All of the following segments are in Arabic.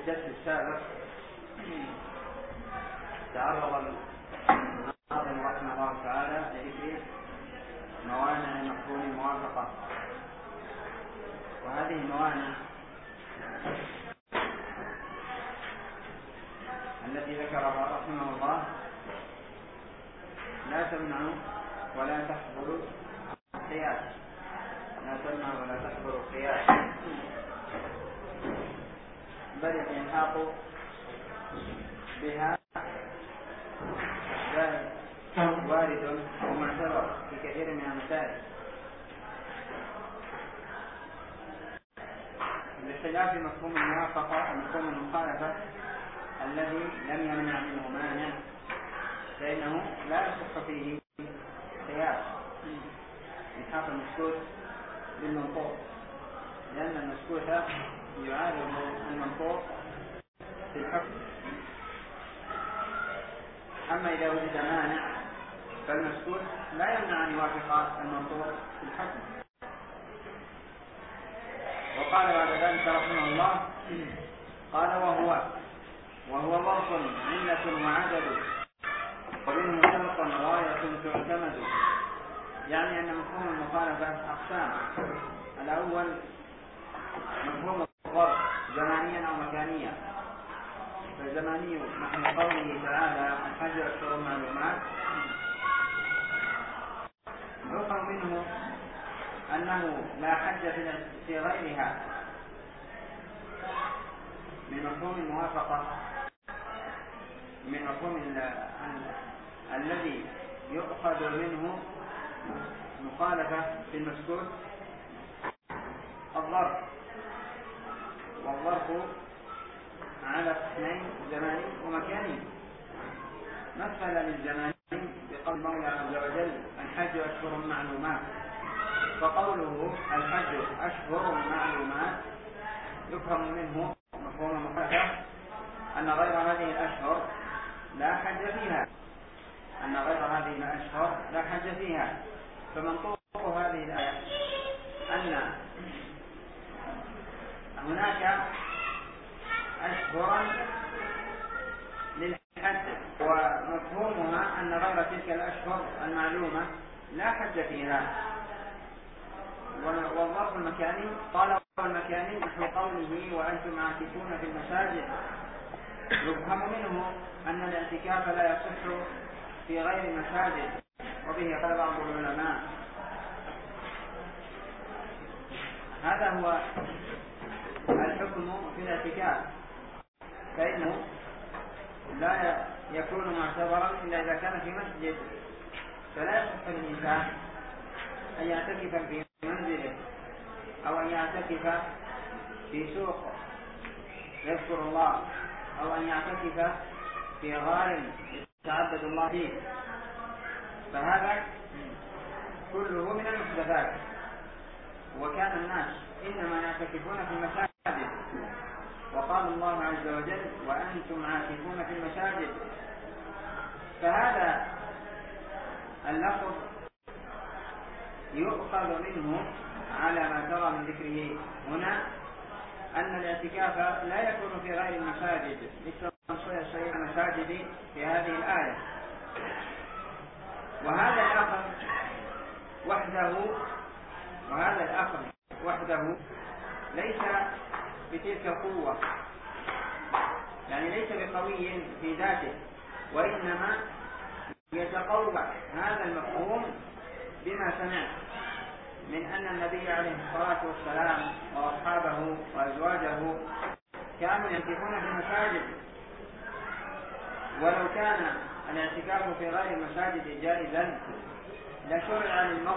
الدرس السابق تعرض الناظم رحمه الله تعالى لذكر موانع مفهوم الموافقة، وهذه الموانع التي ذكرها رحمه الله لا تمنع ولا تحضر القياس، لا تمنع ولا تحضر القياس، بل الإلحاق بها وارد ومعتبر في كثير من المسائل، باختلاف مفهوم الموافقة ومفهوم المخالفة الذي لم يمنع منه مانع، فإنه لا يصح فيه قياس إلحاق المسكوت بالمنطوق، لأن المسكوت يعارض المنطوق في الحكم. أما إذا وجد مانع فالمسكوت لا يمنع أن يوافق المنطوق في الحكم. وقال بعد ذلك رحمه الله قال وهو ظرف علة وعدد ومنه شرط غاية تعتمد، يعني أن مفهوم المخالفة أقسام. الأول مفهوم الظرف زمانيا أو مكانيا، فالزماني نحن قوله تعالى الحج أشهر معلومات يفهم منه أنه لا حج في غيرها من مفهوم الموافقة، من مفهوم الذي يؤخذ منه مخالفة في المسكوت الظرف، والظرف على قسمين زماني ومكاني. مثل للزماني بقول المولى عز وجل الحج أشهر معلومات، فقوله الحج أشهر معلومات يفهم منه مفهوم المخالفة أن غير هذه الأشهر لا حج فيها، أن غير هذه الأشهر لا حج فيها. فمنطوق هذه الآية أن هناك أشهرا للحج، ومفهومها أن غير تلك الأشهر المعلومة لا حج فيها. والظرف المكاني قال المكاني نحو قوله وأنتم عاكفون في المساجد يفهم منه أن الاعتكاف لا يصح في غير المساجد، وبه قال بعض العلماء هذا هو الحكم في الاعتكاف، فإنه لا يكون معتبرا إلا إذا كان في مسجد، فلا يصح للإنسان أن يعتكف في منزله أو أن يعتكف في سوق يذكر الله أو أن يعتكف في غار يتعبد الله فيه، فهذا كله من المحدثات. وكان الناس إنما يعتكفون في المساجد، وقال الله عز وجل وأنتم عاكفون في المساجد، فهذا اللفظ يؤخذ منه على ما ترى من ذكره هنا أن الاعتكاف لا يكون في غير المساجد مثل شيء المساجد في هذه الآية. وهذا الأخذ وحده ليس بتلك القوة، يعني ليس بقوي في ذاته، وإنما يتقوى هذا المفهوم بما سمع من أن النبي عليه الصلاة والسلام وأصحابه وأزواجه كانوا يعتكفون في المساجد، ولو كان الاعتكاف في غير المساجد جائزا لشرع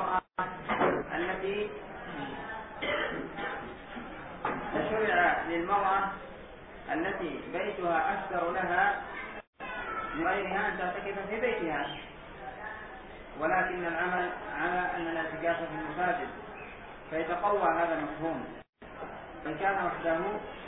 للمرأة التي بيتها أستر لها من غيرها أن تعتكف في بيتها، ولكن العمل على أن الاعتكاف في المساجد، فيتقوى هذا المفهوم. إن كان وحده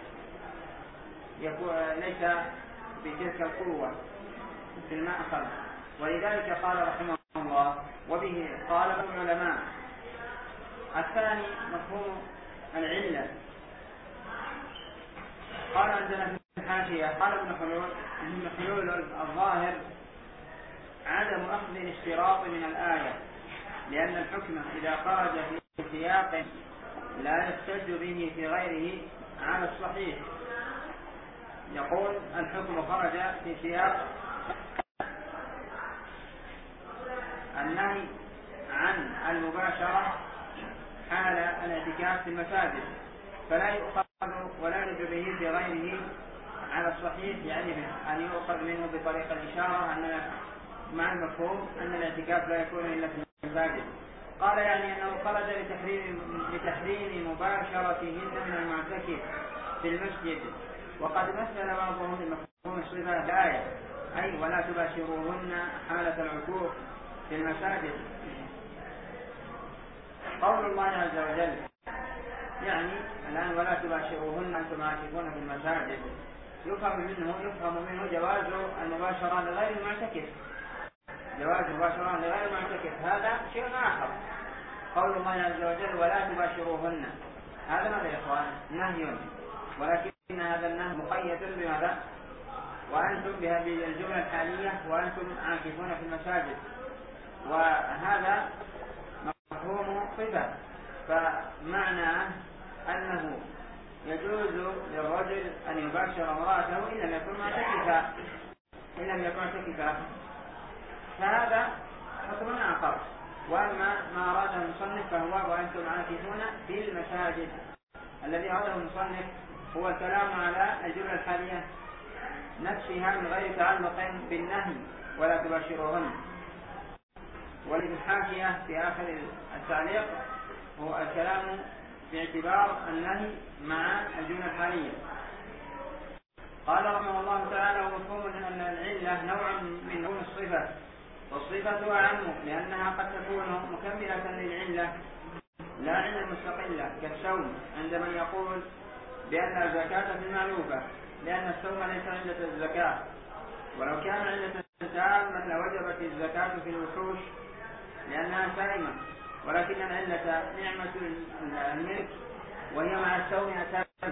ليس بتلك القوة في المأخذ، ولذلك قال رحمه الله وبه قال العلماء. الثاني مفهوم العلة، قال عندنا في الحاشية قال ابن حلول الظاهر عدم أخذ الاشتراط من الآية، لأن الحكم إذا خرج في سياق لا يحتج به في غيره على الصحيح. يقول الحكم خرج في سياق النهي عن المباشرة حال الاعتكاف في المساجد، فلا يؤخذ ولا يرجع به في غيره على الصحيح، يعني أن يؤخذ منه بطريقة الإشارة أن مع المفهوم أن الاعتكاف لا يكون إلا في المساجد. قال يعني أنه خرج لتحريم مباشرتهن من المعتكف في المسجد، وقد مثل بعضهم بمفهوم الصفة الآية، أي ولا تباشروهن حالة العكوف في المساجد. قول الله عز وجل يعني الآن ولا تباشروهن أنتم عاكفون في المساجد، يفهم منه جواز المباشرة لغير المعتكف، جواز المباشرة لغير المعتكف، هذا شيء آخر. قول الله عز وجل ولا تباشروهن، هذا ماذا يا إخوان؟ نهي، ولكن هذا النهي مقيد بماذا؟ وأنتم بهذه الجملة الحالية وأنتم عاكفون في المساجد، وهذا مفهوم صفة، فمعنى أنه يجوز للرجل أن يباشر امرأته إن لم يكن معتكفا، فهذا حكم آخر. وأما ما أراده المصنف فهو وأنتم عاكفون في المساجد، الذي أراده المصنف هو الكلام على الجملة الحالية نفسها من غير تعلق بالنهي ولا تباشروهن. والذي الحاشية في آخر التعليق هو الكلام باعتبار النهي مع الجملة الحالية. قال رحمه الله تعالى ومفهوم أن العلة نوع من نوع الصفة، والصفة أعم لأنها قد تكون مكملة للعلة لا علة مستقلة، كالصوم عند من يقول بأن الزكاة في المعلوفة، لأن الصوم ليس علة الزكاة، ولو كان علة تامة لوجبت الزكاة في الوحوش لأنها سائمة، ولكن العلة نعمة الملك وهي مع الصوم أتم.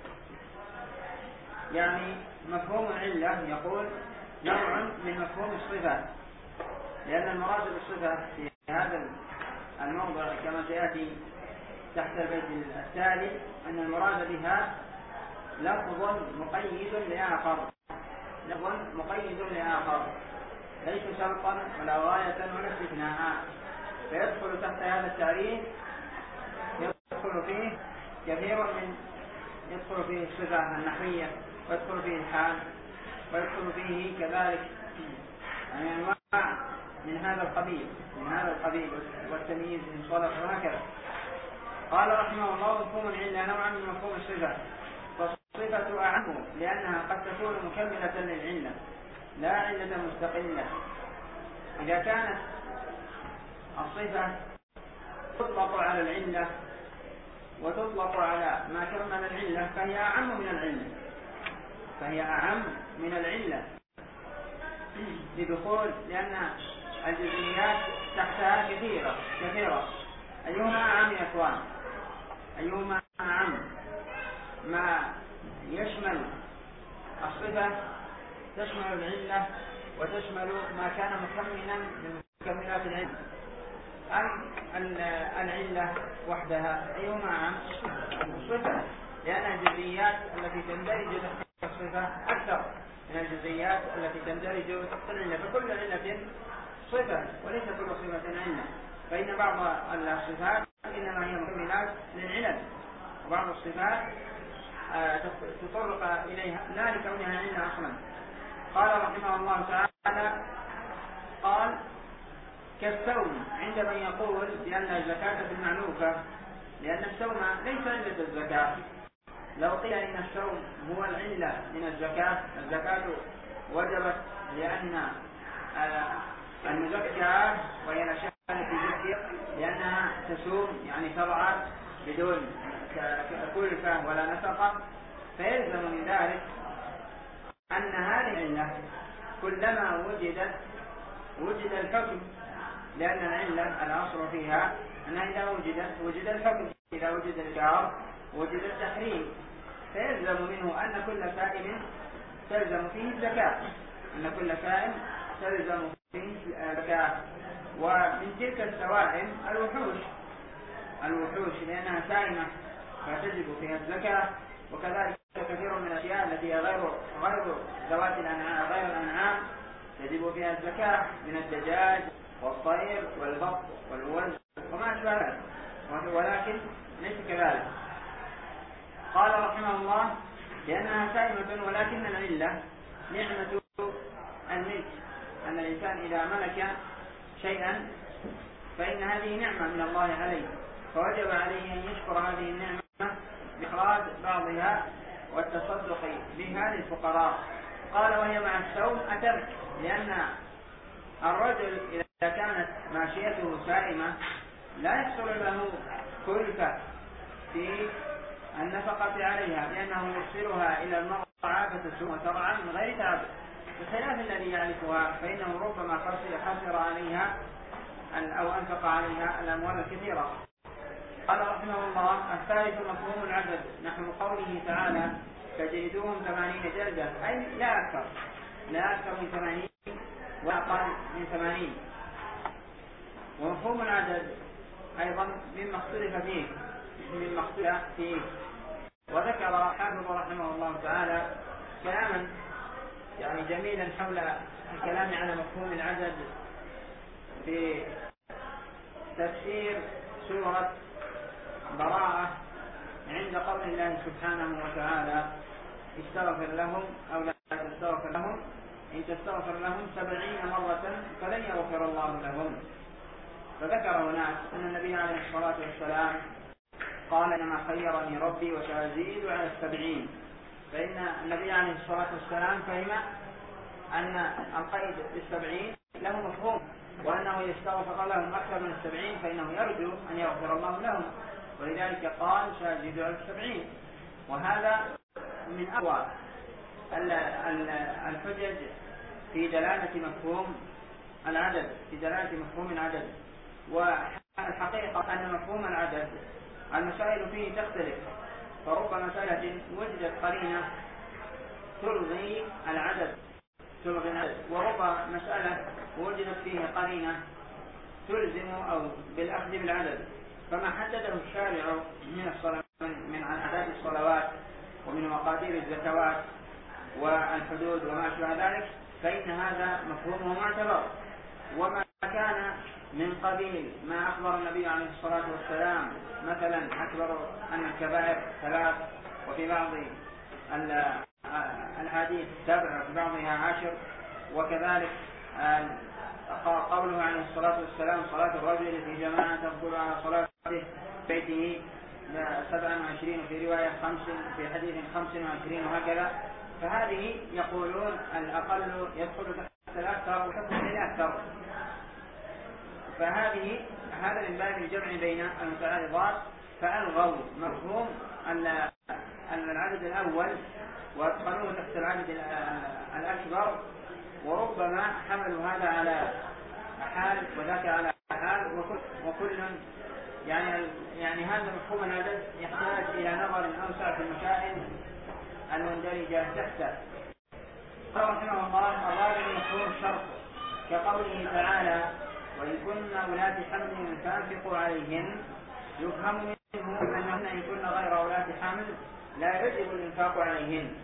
يعني مفهوم العلة يقول نوع من مفهوم الصفة، لأن المراد بالصفة في هذا الموضع كما سيأتي تحت البيت التالي أن المراد بها لفظ مقيد لآخر، ليس شرطا ولا غاية ولا استثناء، فيدخل تحت هذا التعريف يدخل فيه يدخل فيه الصفة النحوية، ويدخل فيه الحال، ويدخل فيه كذلك يعني أنواع من هذا القبيل والتمييز من صلح وهكذا. قال رحمه الله مفهوم العلة نوعا من مفهوم الصفة، فالصفة أعم لأنها قد تكون مكملة للعلة لا علة مستقلة. إذا كانت الصفة تطلق على العلة وتطلق على ما كمل العلة فهي أعم من العلة لدخول، لأن الجزئيات تحتها كثيرة. أيهما أعم يا إخوان؟ أيهما أعم؟ ما يشمل الصفة تشمل العلة وتشمل ما كان مكملا من مكملات العلة، أم العلة وحدها؟ أيهما أعم؟ الصفة، لأن الجزئيات التي تندرج تحت الصفة أكثر من الجزئيات التي تندرج تحت العلة، فكل علة صفة وليس كل صفة علة، فإن بعض الصفات إنما هي مكملات للعلل، وبعض الصفات تطرق إليها لا لكونها علة أصلا. قال رحمه الله تعالى قال كالصوم عند من يقول بأن الزكاة في المعلوفة، لأن الصوم ليس علة الزكاة. لو قيل إن الصوم هو العلة من الزكاة وجبت لأن المزكاة وهي نشأت في ذكر لأنها تسوم يعني تضع بدون كلفة ولا نفقة، فيلزم من ذلك أن هذه العلة كلما وجد الحكم، لأن العلة الأصل فيها أنها إذا وجد الحكم، إذا وجد الجار وجد التحريم، فيلزم منه أن كل سائم تلزم فيه الزكاة، أن كل سائم تلزم فيه الزكاة. ومن تلك السوائم الوحوش لأنها سائمة فتجب فيها الزكاة، وكذلك كثير من الأشياء التي هي غير ذوات الأنعام غير الأنعام تجب فيها الزكاة من الدجاج والطير والبط والوز وما أشبه ذلك، ولكن ليس كذلك. قال رحمه الله لأنها سائمة، ولكن العلة نعمة الملك، أن الإنسان إذا ملك شيئا فإن هذه نعمة من الله عليه، فوجب عليه أن يشكر هذه النعمة بإخراج بعضها والتصدق بها للفقراء. قال وهي مع الصوم أتم، لأن الرجل إذا كانت ماشيته سائمة لا يحصل له كلفة في النفقة عليها، لأنه يرسلها إلى المرعى فتسوم وترعى من غير تعب، بخلاف الذي يعرفها فإنه ربما خسر عليها أو أنفق عليها الأموال الكثيرة. قال رحمه الله الثالث مفهوم العدد، نحو قوله تعالى فجلدوهم 80 جلدة، أي لا أكثر من 80 وأقل من 80. ومفهوم العدد أيضا مما اختلف فيه. وذكر حافظ رحمه الله تعالى كلاما يعني جميلا حول الكلام على مفهوم العدد في تفسير سورة براءة عند قول الله سبحانه وتعالى استغفر لهم أو لا تستغفر لهم إن تستغفر لهم 70 مرة فلن يغفر الله لهم. فذكر هناك أن النبي عليه الصلاة والسلام قال إنما خيرني ربي وسأزيد على 70، فإن النبي عليه الصلاة والسلام فهم أن القيد ب70 له مفهوم، وأنه يستغفر لهم أكثر من 70 فإنه يرجو أن يغفر الله لهم، ولذلك قال سأزيد على 70. وهذا من أقوى الحجج في دلالة مفهوم العدد. والحقيقة أن مفهوم العدد المسائل فيه تختلف، فرب مسألة وجدت قرينة تلغي العدد، ورب مسألة وجدت فيه قرينة تلزم أو بالأخذ بالعدد. فما حدده الشارع من عدد الصلوات ومن مقادير الزكوات والحدود وما أشبه ذلك فإن هذا مفهومه معتبر. وما كان من قبيل ما أخبر النبي عليه الصلاة والسلام، مثلا أخبر أن الكبائر 3 وفي بعض الحديث 7 وفي بعضها 10، وكذلك قوله عليه الصلاة والسلام صلاة الرجل في جماعة تفضل على صلاته بيته 27 وفي رواية 5 في حديث 25 وهكذا. فهذه يقولون الأقل يدخل تحت الأكثر وتدخل الأكثر، هذا من باب الجمع بين المتعارضات، فألغوا مفهوم العدد الأول وادخلوه تحت العدد الأكبر، وربما حملوا هذا على حال وذاك على حال، وكل يعني هذا مفهوم العدد يحتاج إلى نظر أوسع في المسائل المندرجة تحته. قال رحمه الله الرابع مفهوم الشرط، كقوله تعالى وإن كن أولات حمل فأنفقوا عليهن، يفهم منه أنهن إن كن غير أولات حمل لا يجب الإنفاق عليهن.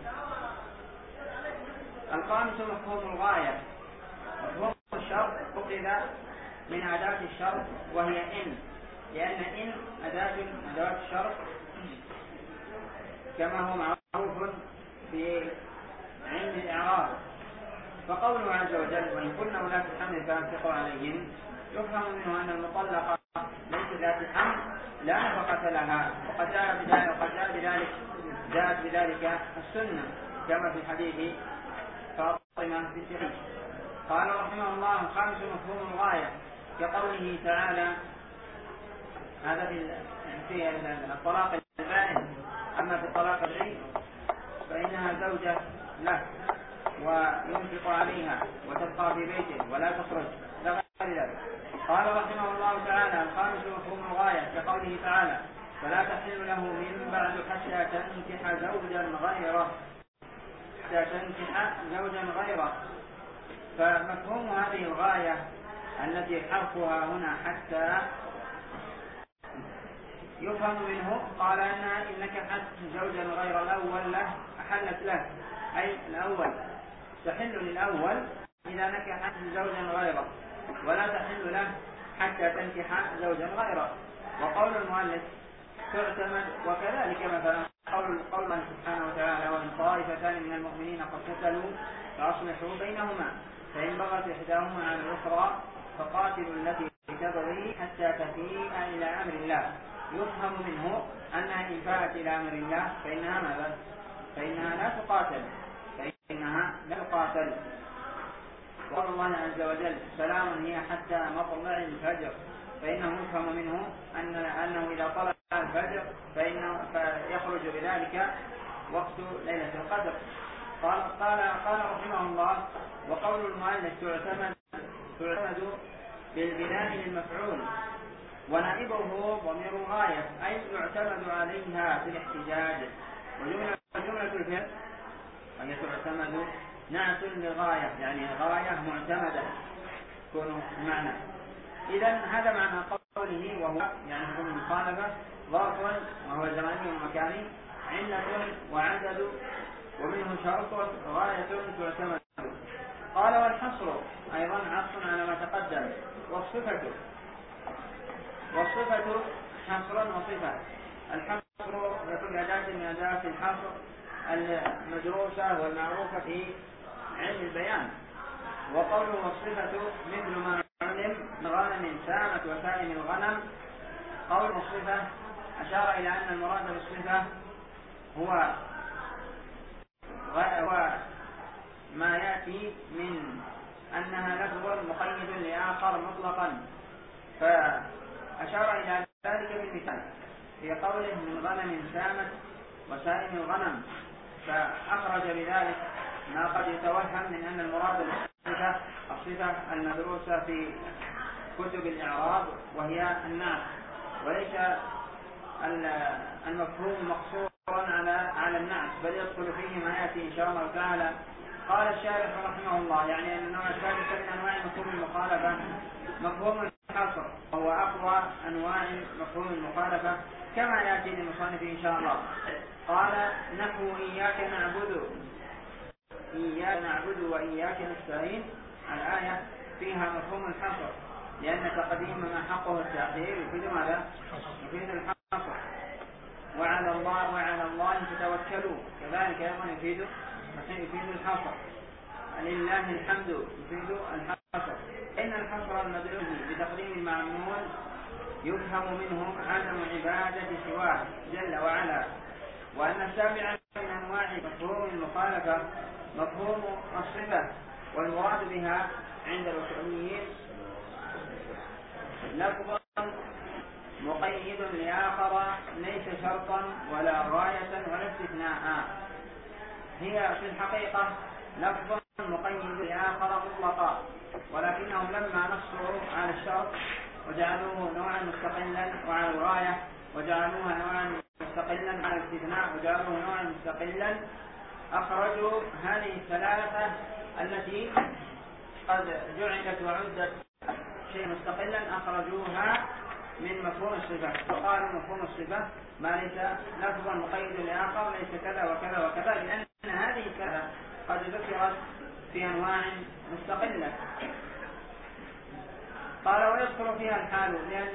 الخامس مفهوم الغاية، مفهوم الشرط أخذ من أداة الشرط وهي إن، لأن إن أداة الشرط كما هو معروف في علم الإعراب. فقوله عز وجل وإن كن أولات حمل فأنفقوا عليهن، يفهم منه أن المطلقة ليس ذات حمل لا نفقة لها، وقد جاءت بذلك السنة كما في حديث فاطمة بنت قيس. قال رحمه الله الخامس مفهوم الغاية، كقوله تعالى هذا في الطلاق البائن، أما في الطلاق الرجعي فإنها زوجة له وينفق عليها وتبقى في بيته ولا تخرج لا غير ذلك. قال رحمه الله تعالى الخامس مفهوم الغاية، كقوله تعالى فلا تحل له من بعد حتى تنكح زوجا غيره. فمفهوم هذه الغاية التي حرفها هنا حتى يفهم منه قال أنها إن نكحت زوجا غير الأول له أحلت له، أي الأول تحل للأول إذا نكحت زوجا غيره، ولا تحل له حتى تنكح زوجا غيره. وقول المؤلف تعتمد، وكذلك مثلا قول الله سبحانه وتعالى وإن طائفتان من المؤمنين اقتتلوا فأصلحوا بينهما فإن بغت إحداهما على الأخرى فقاتلوا التي تبغي حتى تفيء إلى أمر الله. يفهم منه أنها إن فاءت إلى أمر الله فإنها ماذا؟ فإنها لا تقاتل. قول الله عز وجل سلام هي حتى مطلع الفجر، فإنه يفهم منه أنه إذا طلع الفجر فيخرج بذلك وقت ليلة القدر. قال رحمه الله وقول المؤلف تعتمد بالبناء للمفعول ونائبه ضمير الغاية، أي يعتمد عليها في الاحتجاج. وجملة الفعل وهي تعتمد نعت لغاية، يعني غاية معتمدة تكون معنى. إذن هذا معنى قوله وهو يعني حكم المخالفة ظرف وهو زماني ومكاني، علة وعدد ومنه شرط غاية تعتمد. قال والحصر أيضا عطف على ما تقدم. والصفة حصرا وصفة. الحصر يكون أداة من أداة الحصر المدروسة والمعروفة في علم البيان. وقوله والصفة مثل ما علم من غنم سامت وسائم الغنم. قول الصفة أشار إلى أن المراد بالصفة هو ما يأتي من أنها لفظ مقيد لآخر مطلقا، فأشار إلى ذلك بالمثال في قوله من غنم سامت وسائم الغنم، فأخرج بذلك ما قد يتوهم من أن المراد الصفة المدروسة في كتب الإعراب وهي النعت، وليس المفهوم مقصورا على النعت، بل يدخل فيه ما يأتي إن شاء الله تعالى. قال الشارح رحمه الله يعني أن النوع الثالث من أنواع مفهوم المخالفة مفهوم الحصر، وهو أقوى أنواع مفهوم المخالفة كما يأتي للمصنف إن شاء الله. قال نحو إياك نعبد وإياك نستعين. الآية فيها مفهوم الحصر، لأن تقديم ما حقه التأخير يفيد ماذا؟ يفيد الحصر. وعلى الله تتوكلوا، كذلك أيضا يفيد الحصر. لله الحمد يفيد الحصر. إن الحصر المدعو بتقديم المعمول يفهم منه عدم عبادة سواه جل وعلا. وأن السابع من أنواع مفهوم المخالفة مفهوم الصفة، والمراد بها عند الأصوليين لفظ مقيد لآخر ليس شرطا ولا غاية ولا استثناء. هي في الحقيقة لفظ مقيد لآخر مطلقا، ولكنهم لما نصوا على الشرط وجعلوه نوعا مستقلا وعلى الغاية، وجعلوها نوعا مستقلا على الاستثناء، وجعلوه نوعا مستقلا، أخرجوا هذه الثلاثة التي قد جعلت وعدت شيء مستقلا، أخرجوها من مفهوم الصفة، وقالوا مفهوم الصفة ما ليس لفظا مقيد لآخر ليس كذا وكذا وكذا، لأن هذه الثلاثة قد ذكرت في أنواع مستقلة. قال ويذكر فيها الحال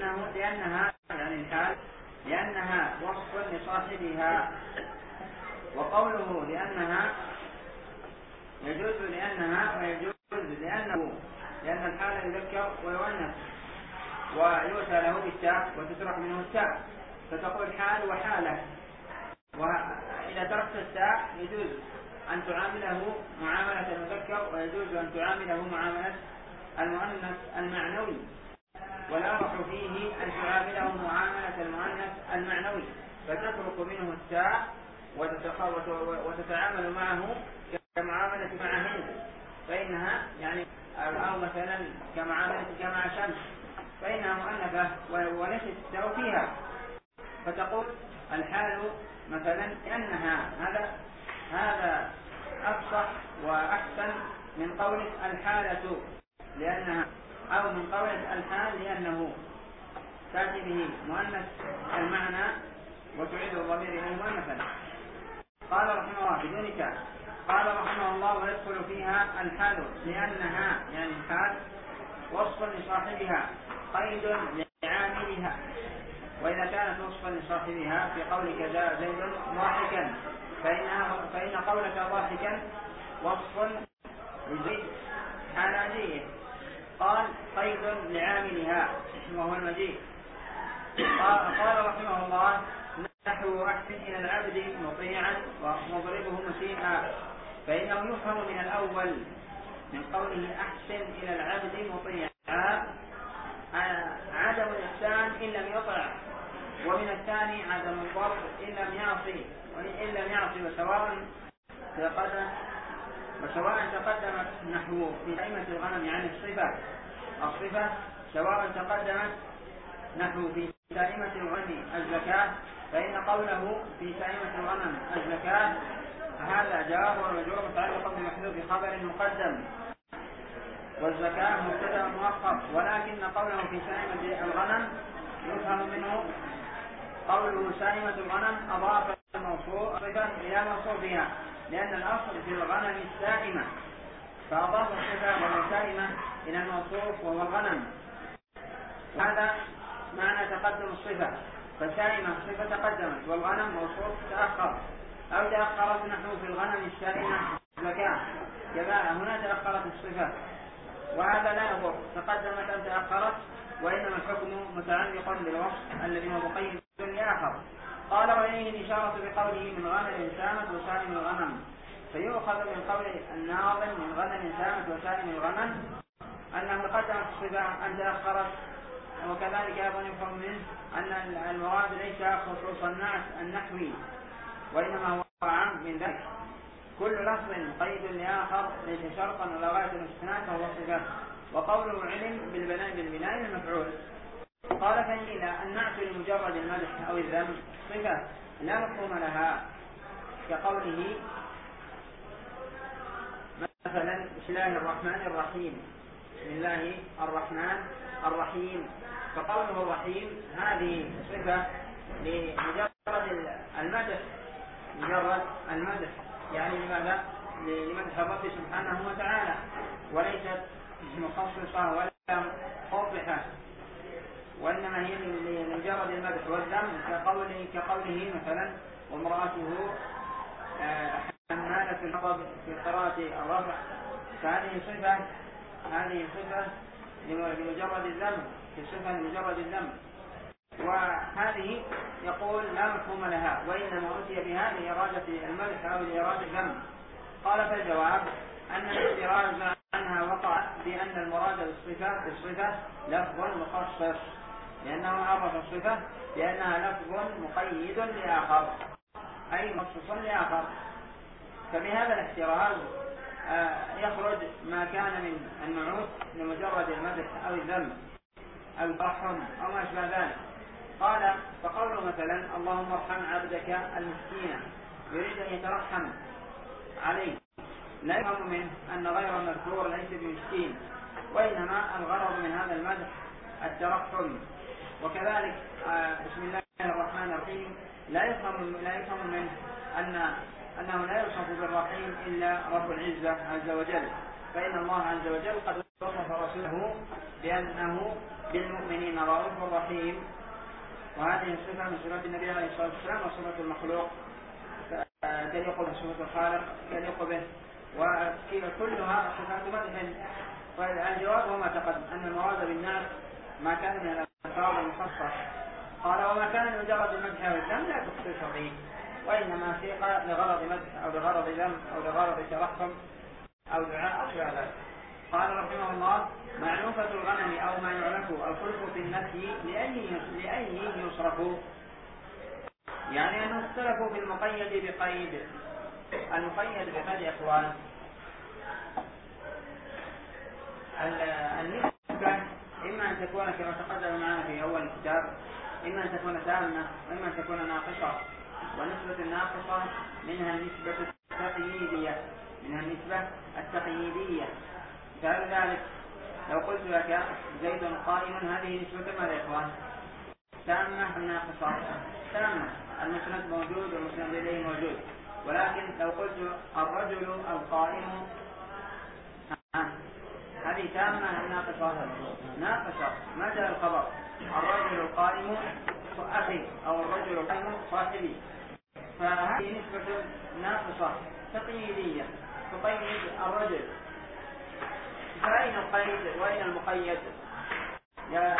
لأنها وصف لصاحبها. وقوله لأنها يجوز لأنها ويجوز لأن الحال يذكر ويؤنث ويؤتى له بالتاء وتترك منه التاء، فتقول حال وحالة. وإذا تركت التاء يجوز أن تعامله معاملة المذكر، ويجوز أن تعامله معاملة المؤنث المعنوي، والأرح فيه أن تعامله معاملة المؤنث المعنوي، فتترك منه التاء وتتعامل معه كمعاملة مع هند، فإنها يعني أو مثلا كمعاملة مع شمس، فإنها مؤنثة وليست التاء فيها، فتقول الحال مثلا لأنها، هذا أفصح وأحسن من قولك الحالة لأنها، أو من قولك الحال لأنه، تأتي به مؤنث المعنى وتعيد الضمير إليه مؤنثا. قال رحمه الله بدون تاء. قال رحمه الله ويدخل فيها الحال لأنها يعني الحال وصف لصاحبها قيد لعاملها. وإذا كانت وصفا لصاحبها في قولك جاء زيد ضاحكا فإن قولك ضاحكا وصف لزيد حال مجيئه. قال قيد لعاملها وهو المجيء. قال رحمه الله نحو أحسن إلى العبد مطيعا ومضربه مسيئا، فإنه يفهم من الأول من قوله أحسن إلى العبد مطيعا عدم الإحسان إن لم يطع، ومن الثاني عدم الضرب إن لم يعصي وسواء تقدمت نحو في سائمة الغنم عن الصفة سواء تقدمت نحو في سائمة الغنم الزكاة، فإن قوله في سائمة الغنم الزكاة هذا جواب والمجرور متعلق بمحذوف خبر مقدم، والزكاة مبتدأ مؤخر. ولكن قوله في سائمة الغنم يفهم منه قوله سائمة الغنم أضاف الموصوف إلى موصوفها، لأن الأصل في الغنم السائمة، فأضاف الصفة والسائمة إلى الموصوف وهو الغنم. هذا معنى تقدم الصفة، فسائمة الصفة تقدمت والغنم موصوف تأخر، أو تأخرت نحو في الغنم السائمة زكاة كذا، هنا تأخرت الصفة، وهذا لا يضر تقدمت أم تأخرت، وإنما الحكم متعلق بالوصف الذي هو مقيد لآخر. قال وإليه الإشارة بقوله من غنم سامت وسائم الغنم، فيؤخذ من قول الناظم من غنم سامت وسائم الغنم أنه قدمت الصفة أن تأخرت. وكذلك أيضا يفهم منه أن المراد ليس خصوص النعت النحوي، وإنما هو عام من ذلك. كل لفظ قيد لآخر ليس شرطا ولا غاية الاستثناء فهو صفة. وقوله علم بالبناء المفعول. قال فإن النعت لمجرد المدح أو الذم صفة لا مفهوم لها، كقوله مثلا بسم الله الرحمن الرحيم، بسم الله الرحمن الرحيم، فقوله الرحيم هذه صفة لمجرد المدح، مجرد المدح، يعني لماذا؟ لمدح الرب سبحانه وتعالى، وليست مخصصة ولا قاطعة، وإنما هي لمجرد المدح والذم، كقوله مثلا وامرأته حمالة الحطب في قراءة الرفع، فهذه صفة لمجرد الذم، صفة لمجرد الذم، وهذه يقول لا مفهوم لها، وإنما أتي بها لإرادة المدح أو لإرادة الذم. قال فالجواب أن الاحتراز عنها وقع بأن المراد بالصفة لفظ مخصص، لأنه عرف الصفة لأنها لفظ مقيد لآخر أي مخصوص لآخر. فبهذا الاحتراز يخرج ما كان من النعوت لمجرد المدح أو الذم أو الترحم أو ما أشبه ذلك. قال فقوله مثلا اللهم ارحم عبدك المسكين يريد أن يترحم عليه، لا يفهم منه أن غير المذكور ليس بمسكين، وإنما الغرض من هذا المدح الترحم. وكذلك بسم الله الرحمن الرحيم لا يفهم منه أنه لا يوصف بالرحيم إلا رب العزة عز وجل، فإن الله عز وجل قد وصف رسوله بأنه بالمؤمنين رؤوف رحيم، وهذه الصفة من صفات النبي عليه الصلاة والسلام، وصفة المخلوق تليق به، صفة الخالق تليق به، وكلها صفات مدح. فالجواب هو ما تقدم أن المراد بالناس ما كان من الألفاظ المخصصة. قال وما كان لمجرد المدح والذم لا تخصيص به، وإنما سيق لغرض مدح أو لغرض ذم أو لغرض ترحم أو دعاء أو ذلك. قال رحمه الله معنوفة الغنم أو ما يعرف الخلق في النفي لأي يصرف، يعني أنه اختلفوا في المقيد بقيد. المقيد بقيد أخوان، النسبة إما أن تكون كما تقدم معنا في أول الكتاب إما أن تكون تامة وإما أن تكون ناقصة. والنسبة الناقصة منها النسبة التقييدية. مثال ذلك لو قلت لك زيد قائم، هذه نسبة ماذا يا إخوان؟ تامة أم ناقصة؟ تامة، المسند موجود والمسند إليه موجود. ولكن لو قلت الرجل القائم، هذه تامة أم ناقصة؟ ناقصة. ما جاء الخبر الرجل القائم أخي أو الرجل القائم صاحبي، فهذه نسبة ناقصة تقييدية تقيد الرجل. فأين القيد وأين المقيد؟ يا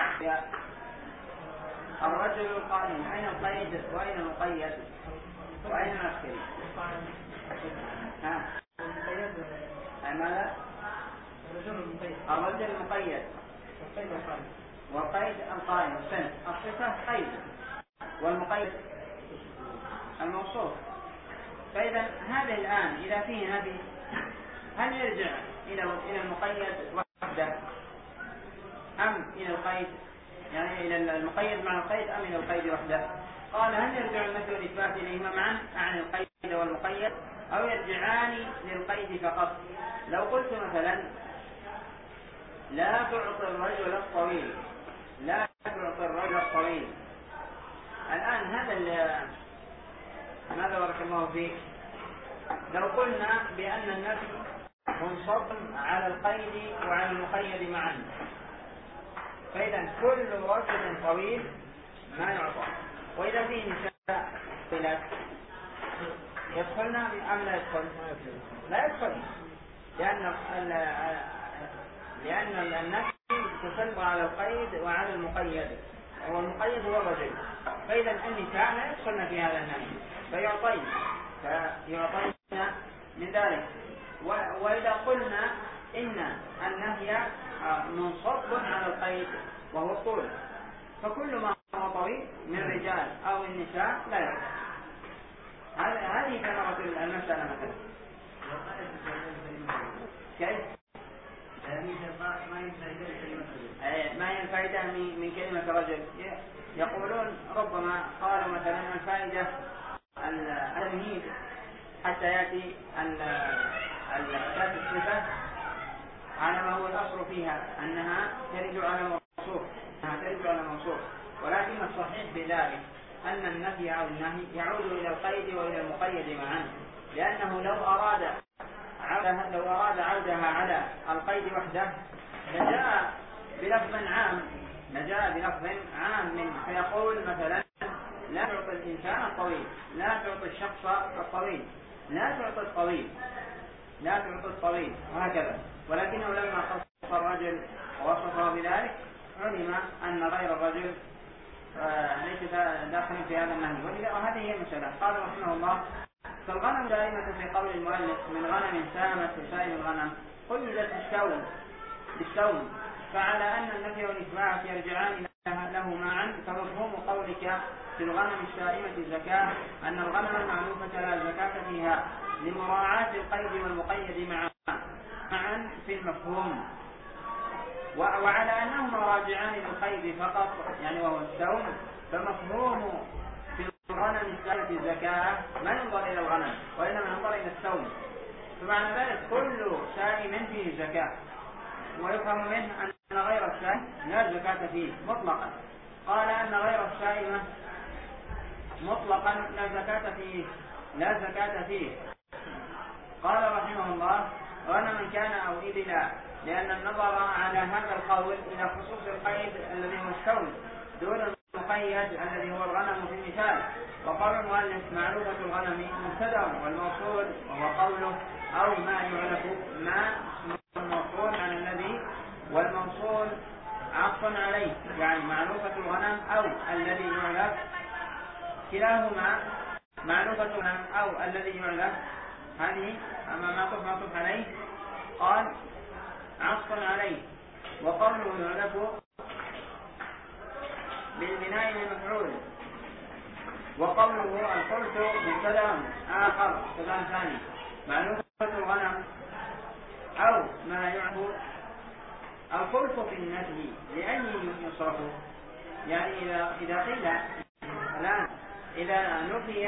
الرجل القائم، أين القيد وأين المقيد وأين العسكري؟ ماذا؟ الرجل المقيد والقيد القائم. الصفة قيد والمقيد الموصوف. فإذا هذا الآن إذا فيه نفي هل يرجع إلى المقيد وحده أم إلى القيد، يعني إلى المقيد مع القيد أم إلى القيد وحده؟ قال هل يرجع النفي والإثبات إليهما معا عن القيد والمقيد أو يرجعان للقيد فقط؟ لو قلت مثلا لا تعطي الرجل الطويل، لا تعطي الرجل الطويل، الآن هذا ماذا بارك الله فيه؟ لو قلنا بأن النفي منصب على القيد وعلى المقيد معا، فإذا كل رجل طويل ما يعطى. وإذا فيه نساء طويلات يدخلنا أم لا يدخل؟ لا يدخل، لأن النفي تسلم على القيد وعلى المقيد، والمقيد هو الرجل. فإذا النساء لا يدخلن في هذا النفي فيعطين من ذلك. وإذا قلنا إن النهي منصب على القيد وهو الطول، فكل ما هو طويل من الرجال أو النساء لا يعطى. هذه ثمرة المسألة مثلا. كيف؟ ما هي الفائدة من كلمة رجل؟ يقولون ربما قالوا مثلا الفائدة التمهيد حتى يأتي الصفة على ما هو الأصل فيها أنها ترد على موصوف، ولكن الصحيح بذلك أن النفي أو النهي يعود إلى القيد وإلى المقيد معا، لأنه لو أراد عودها على القيد وحده لجاء بلفظ عام فيقول مثلا لا تعطي الإنسان الطويل، لا تعطي الشخص الطويل، لا تعطي الطويل وهكذا. ولكنه لما خص الرجل ووصفه بذلك علم أن غير الرجل ليس داخل في هذا النهي. وهذه هي المسألة. قال رحمه الله: فالغنم دائمة في قول المؤلف من غنم سامت وسائر الغنم قيدت بالسوم، فعلى أن النفي والإثبات يرجعان له معا. فمفهوم قولك في الغنم السائمة الزكاة أن الغنم المعلوفة لا زكاة فيها لمراعاة القيد والمقيد معا في المفهوم، وعلى أنهما راجعان للقيد فقط يعني وهو السوم، فمفهوم في الغنم السائمة الزكاة ما ينظر إلى الغنم وإنما ينظر إلى السوم. فمعنى ذلك كل سائم فيه زكاة، ويفهم منه أن غير السائم لا زكاة فيه مطلقا. قال أن غير السائمة مطلقا لا زكاة فيه. قال رحمه الله: غنما كان أو إبلا، لأن النظر على هذا القول إلى خصوص القيد الذي هو السوم دون المقيد الذي هو الغنم في المثال. وقول المؤلف معلوفة الغنم مبتدأ والموصول وهو قوله أو ما يعلف، ما الموصول عن الذي والموصول عطف عليه، يعني معلوفة الغنم أو الذي يعلف، كلاهما معلوفة الغنم أو الذي يعلف. هذه أما معطوف عليه قال عطف عليه. وقوله يعلف بالبناء للمفعول. وقوله الخلف مبتدأ آخر مبتدأ ثاني، معلوفة الغنم أو ما يعرف. الخلف في النفي لأي يصرف؟ يعني إذا قيل الآن إذا نفي،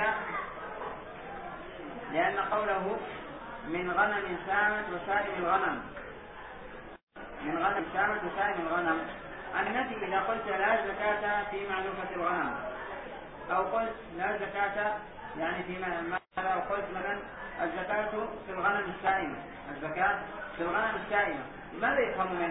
لأن قوله من غنم سامت وسائر الغنم، من غنم سامت وسائر الغنم، النفي إذا قلت لا زكاة في معلوفة الغنم، أو قلت لا زكاة يعني في ماذا، أو قلت مثلا الزكاة في الغنم السائمة، الزكاة في الغنم السائمة، ماذا يفهم منه؟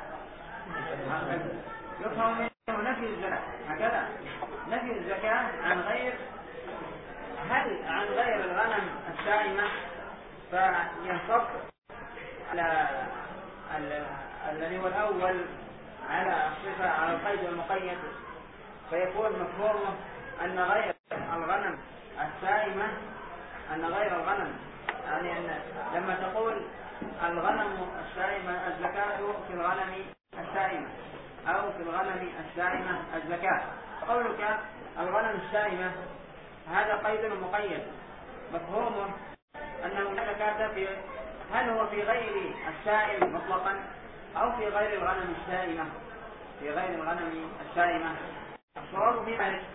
يفهم منه نفي الزكاة، هكذا نفي الزكاة عن غير، هل عن غير الغنم السائمة فينصب على الذي هو الأول على الصفة على القيد والمقيد، فيكون مفهومه أن غير الغنم السائمة، أن غير الغنم يعني أن لما تقول الغنم السائمة الزكاة في الغنم السائمة أو في الغنم السائمة الزكاة، قولك الغنم السائمة هذا قيد ومقيد، مفهومه أنه لا زكاة في، هل هو في غير السائم مطلقا أو في غير الغنم السائمة، في غير الغنم السائمة. الصواب في ذلك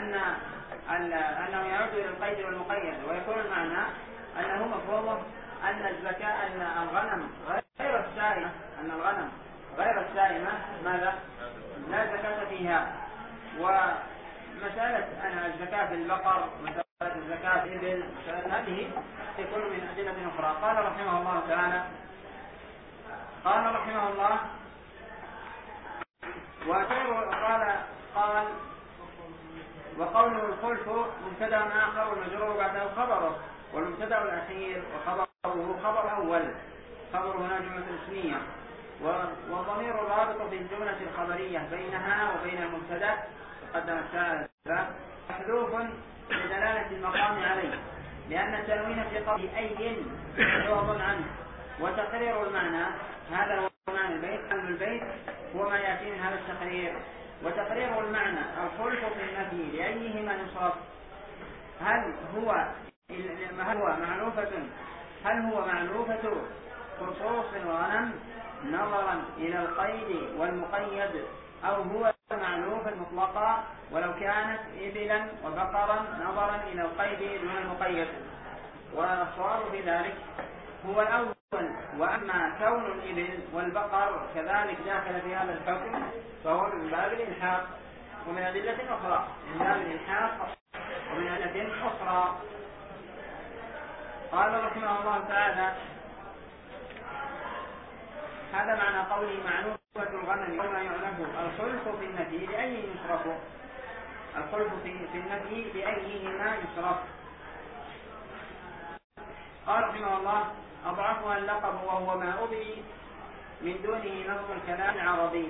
أنه يعود إلى القيد والمقيد، ويكون المعنى أنه مفهومه أن الزكاة أن الغنم غير السائمة، أن الغنم غير السائمة ماذا؟ لا زكاة فيها. ومسألة أن الزكاة في البقر، مسألة الزكاة في الإبل، هذه تكون من أدلة أخرى. قال رحمه الله تعالى، قال رحمه الله قال وقوله الخلف مبتدأ آخر والمجرور بعده خبره، والمبتدأ الأخير وخبره خبر أول، خبر هنا جملة اسمية، والضمير الرابط في الجملة الخبرية بينها وبين المبتدأ تقدم الثالثة محذوف لدلالة المقام عليه، لأن التنوين في قوله أي عوض عنه، وتقرير المعنى هذا هو معنى البيت، علم البيت هو ما يأتي من هذا التقرير. وتقرير المعنى الخلف في النفي لأيهما يصرف، هل هو معلوفة خصوص الغنم نظرا إلى القيد والمقيد، أو هو معلوفة مطلقة ولو كانت إبلا وبقرا نظرا إلى القيد دون المقيد. والصواب في ذلك هو الأول. وأما كون الإبل والبقر كذلك داخل في هذا الحكم فهو من باب الإلحاق ومن أدلة أخرى، من باب الإلحاق ومن أدلة أخرى. قال رحمه الله تعالى هذا معنى قوله معلوفة الغنم وما يعلمه الخلف في النفي لأيه يصرف، الخلف في النفي لأيهما يصرف. قال رحمه الله أضعفها اللقب وهو ما أبي من دونه نظم الكلام العربي.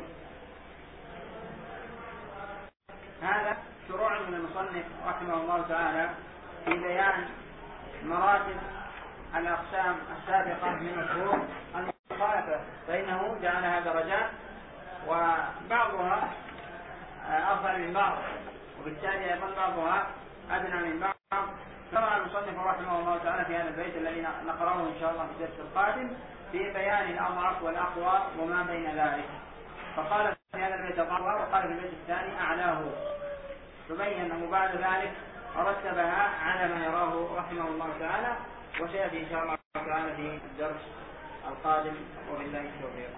هذا شروع من المصنف رحمه الله تعالى في بيان مراتب الأقسام السابقة من مفهوم المخالفة، فإنه جعلها درجات وبعضها أفضل من بعض، وبالتالي أيضا بعضها أدنى من بعض. شرع المصنف رحمه الله تعالى في هذا البيت الذي نقرأه إن شاء الله في الدرس القادم في بيان الأضعف والأقوى وما بين ذلك. فقال في هذا البيت الأقوى، وقال في البيت الثاني أعلاه، تبين أنه بعد ذلك رتبها على ما يراه رحمه الله تعالى، وسيأتي إن شاء الله تعالى في الدرس القادم، وبالله التوفيق.